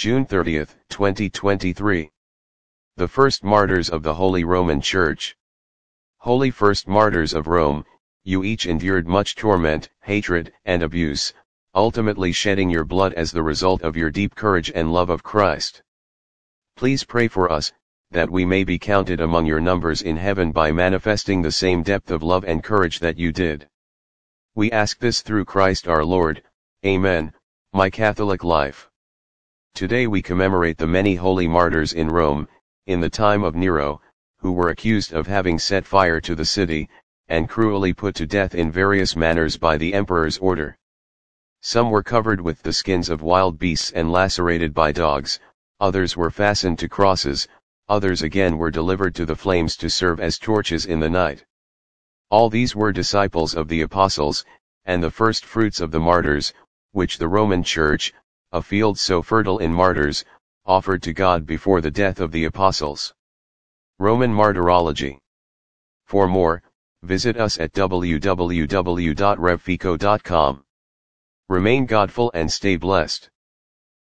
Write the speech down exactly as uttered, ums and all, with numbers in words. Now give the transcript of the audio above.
June thirtieth, twenty twenty-three. The First Martyrs of the Holy Roman Church. Holy First Martyrs of Rome, you each endured much torment, hatred, and abuse, ultimately shedding your blood as the result of your deep courage and love of Christ. Please pray for us, that we may be counted among your numbers in heaven by manifesting the same depth of love and courage that you did. We ask this through Christ our Lord. Amen. My Catholic life. Today we commemorate the many holy martyrs in Rome, in the time of Nero, who were accused of having set fire to the city, and cruelly put to death in various manners by the emperor's order. Some were covered with the skins of wild beasts and lacerated by dogs, others were fastened to crosses, others again were delivered to the flames to serve as torches in the night. All these were disciples of the apostles, and the first fruits of the martyrs, which the Roman Church, a field so fertile in martyrs, offered to God before the death of the apostles. Roman Martyrology. For more, visit us at w w w dot rev fico dot com. Remain godful and stay blessed.